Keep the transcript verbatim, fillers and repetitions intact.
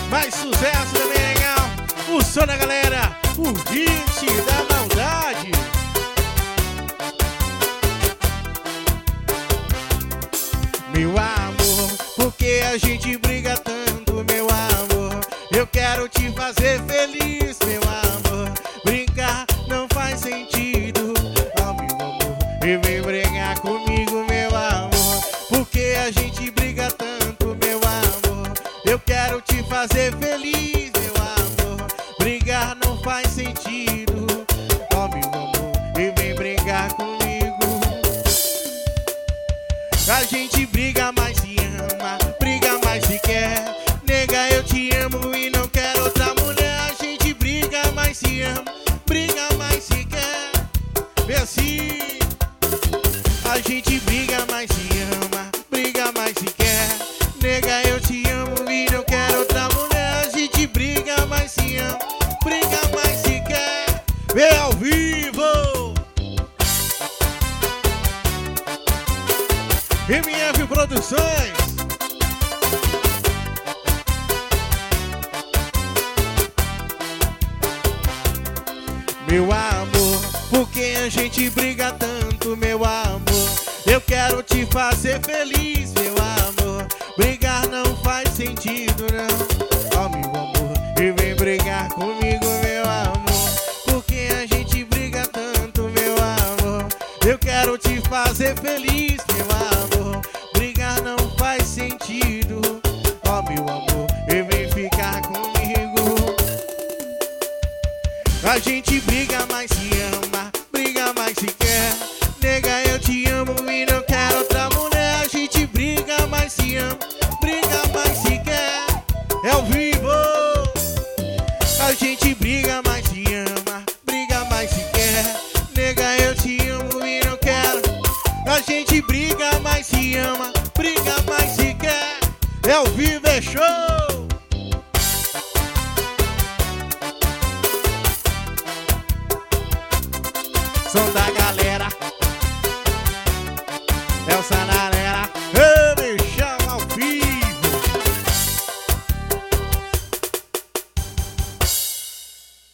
Mais sucesso também legal. O som da galera, o hit da maldade. Meu amor, por que a gente briga tanto, meu amor? Eu quero te fazer feliz, meu amor. Brincar não faz sentido, oh meu amor. E vem brigar comigo, meu amor. Por que a gente briga tanto, meu amor? Eu quero te fazer feliz, meu amor. Brigar não faz sentido, oh meu amor. E vem brigar comigo. A gente briga, mas se ama. Briga, mas se quer. Nega, eu te amo e não quero outra mulher. A gente briga, mas se ama. Briga, mas se quer. Vê assim. A gente briga, mas se ama. Briga, mas se quer. Nega, eu te amo e não quero outra mulher. A gente briga, mas se ama. Briga, mas se quer. Vê ao vivo. M F Produções. Meu amor, por que a gente briga tanto, meu amor? Eu quero te fazer feliz, meu amor. Brigar não faz sentido, não, oh meu amor. E vem brigar comigo, meu amor. Por que a gente briga tanto, meu amor? Eu quero te fazer feliz, meu amor. Brigar não faz sentido, oh meu amor. E vem ficar comigo. A gente briga, mas se ama. Briga, mas se quer. Nega, eu te amo e não quero outra mulher. A gente briga, mas se ama. Briga, mas se quer. É ao vivo. A gente briga, mas se ama. Briga, mas se quer. Nega, eu te amo e não quero. A gente briga, mas se ama. Briga, mas se quer. É ao vivo, é show. Som da galera, é o Sanaré.